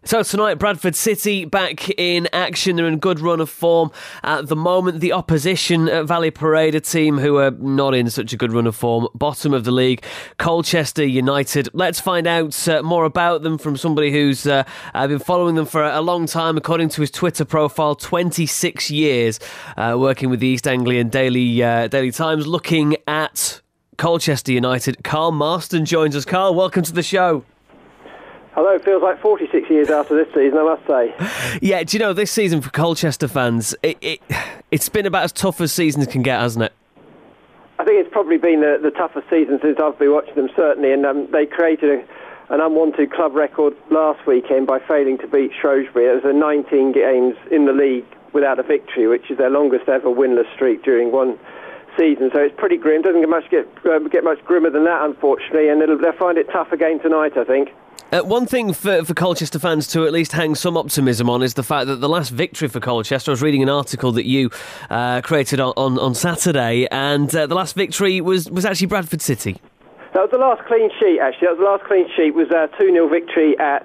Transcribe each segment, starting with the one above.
So tonight, Bradford City back in action. They're in a good run of form at the moment. The opposition at Valley Parade, a team who are not in such a good run of form, bottom of the league, Colchester United. Let's find out more about them from somebody who's been following them for a long time, according to his Twitter profile, 26 years working with the East Anglian Daily Times, looking at Colchester United. Carl Marston joins us. Carl, welcome to the show. Hello, it feels like 46 years after this season, I must say. Yeah, do you know, this season for Colchester fans, it's been about as tough as seasons can get, hasn't it? I think it's probably been the toughest season since I've been watching them, certainly, and they created an unwanted club record last weekend by failing to beat Shrewsbury. It was 19 games in the league without a victory, which is their longest ever winless streak during one season, so it's pretty grim. Doesn't get much grimmer than that, unfortunately, and they'll find it tough again tonight, I think. One thing for Colchester fans to at least hang some optimism on is the fact that the last victory for Colchester, I was reading an article that you created on Saturday, and the last victory was actually Bradford City. That was the last clean sheet, actually. That was the last clean sheet. It was a 2-0 victory at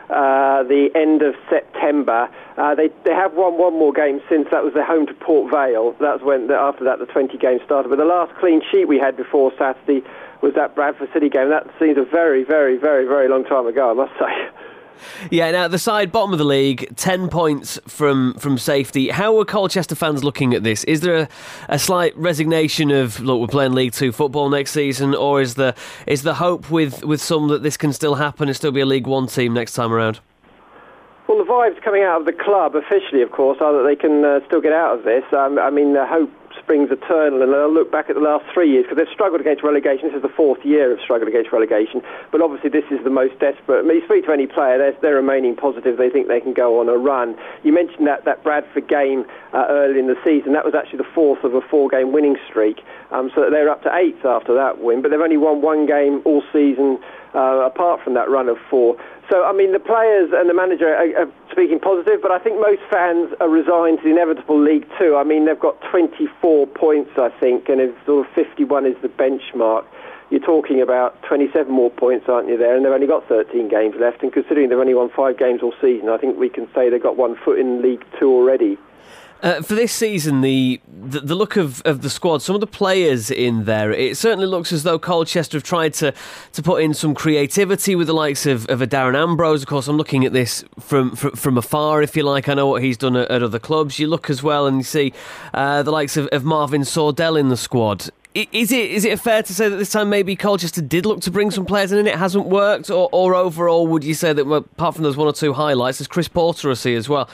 the end of September. They have won one more game since. That was their home to Port Vale. That's when, after that, the 20 games started. But the last clean sheet we had before Saturday was that Bradford City game. That seems a very, very, very, very long time ago, I must say. Yeah, now the side, bottom of the league, 10 points from safety. How are Colchester fans looking at this? Is there a slight resignation of, look, we're playing League 2 football next season, or is the hope with some that this can still happen and still be a League 1 team next time around? Well, the vibes coming out of the club, officially, of course, are that they can still get out of this. I mean, the hope springs eternal, and they'll look back at the last 3 years, because they've struggled against relegation. This is the fourth year of struggling against relegation, but obviously this is the most desperate. I mean, you speak to any player, they're remaining positive. They think they can go on a run. You mentioned that Bradford game early in the season. That was actually the fourth of a 4-game winning streak, so they're up to 8th after that win, but they've only won one game all season apart from that run of 4. So, I mean, the players and the manager are speaking positive, but I think most fans are resigned to the inevitable League 2. I mean, they've got 24 points, I think, and if sort of 51 is the benchmark, you're talking about 27 more points, aren't you, there? And they've only got 13 games left, and considering they've only won 5 games all season, I think we can say they've got 1 foot in League 2 already. For this season, the look of the squad, some of the players in there, it certainly looks as though Colchester have tried to put in some creativity with the likes of a Darren Ambrose. Of course, I'm looking at this from afar, if you like. I know what he's done at other clubs. You look as well and you see the likes of Marvin Sordell in the squad. Is it fair to say that this time maybe Colchester did look to bring some players in and it hasn't worked? Or overall, would you say that, well, apart from those 1 or 2 highlights, there's Chris Porter I see as well.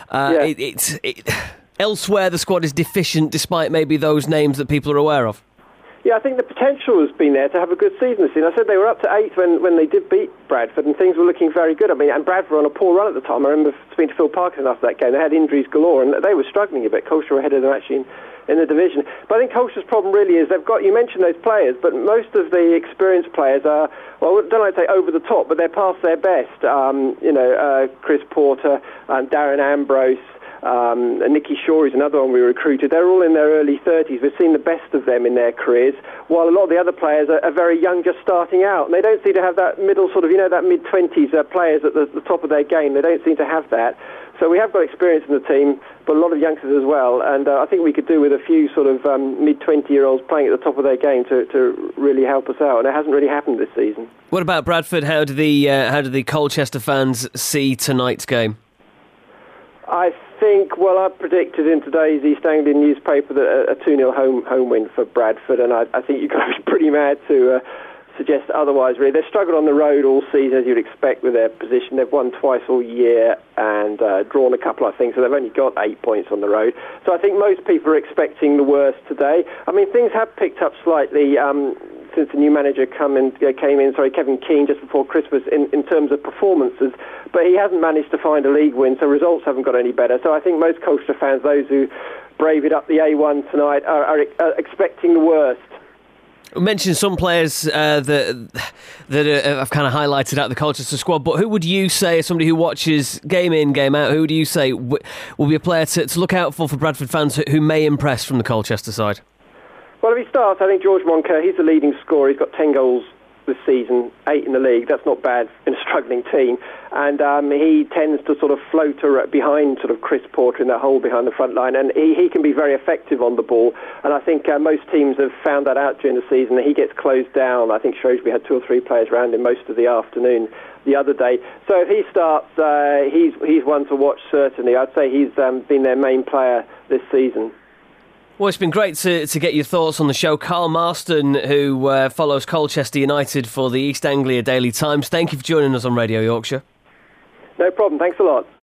Elsewhere, the squad is deficient, despite maybe those names that people are aware of. Yeah, I think the potential has been there to have a good season this season. I said they were up to 8th when they did beat Bradford, and things were looking very good. I mean, and Bradford were on a poor run at the time. I remember speaking to Phil Parkinson after that game. They had injuries galore, and they were struggling a bit. Colchester were ahead of them actually in the division. But I think Colchester's problem really is you mentioned those players, but most of the experienced players are, well, I don't like to say over the top, but they're past their best. Chris Porter, Darren Ambrose, Nicky Shore is another one we recruited. They're all in their early 30s. We've seen the best of them in their careers, while a lot of the other players are very young, just starting out. And they don't seem to have that middle sort of, that mid-20s players at the top of their game. They don't seem to have that. So we have got experience in the team, but a lot of youngsters as well. And I think we could do with a few sort of mid-20-year-olds playing at the top of their game to really help us out. And it hasn't really happened this season. What about Bradford? How do the Colchester fans see tonight's game? I think, well, I predicted in today's East Anglian newspaper that a 2-0 home win for Bradford, and I think you've got to be pretty mad to suggest otherwise, really. They've struggled on the road all season, as you'd expect, with their position. They've won twice all year and drawn a couple, I think, so they've only got 8 points on the road. So I think most people are expecting the worst today. I mean, things have picked up slightly since the new manager came in, Kevin Keane, just before Christmas, in terms of performances, but he hasn't managed to find a league win, so results haven't got any better. So I think most Colchester fans, those who braved up the A1 tonight, are expecting the worst. We mentioned some players that I've kind of highlighted out the Colchester squad, but who would you say, as somebody who watches game in, game out, who do you say will be a player to look out for Bradford fans who may impress from the Colchester side? Well, if he starts, I think George Moncur, he's the leading scorer. He's got 10 goals this season, 8 in the league. That's not bad in a struggling team. And he tends to sort of float behind sort of Chris Porter in that hole behind the front line, and he can be very effective on the ball. And I think most teams have found that out during the season. He gets closed down. I think Shrewsbury had 2 or 3 players around him most of the afternoon the other day. So if he starts, he's one to watch certainly. I'd say he's been their main player this season. Well, it's been great to get your thoughts on the show. Carl Marston, who follows Colchester United for the East Anglia Daily Times. Thank you for joining us on Radio Yorkshire. No problem. Thanks a lot.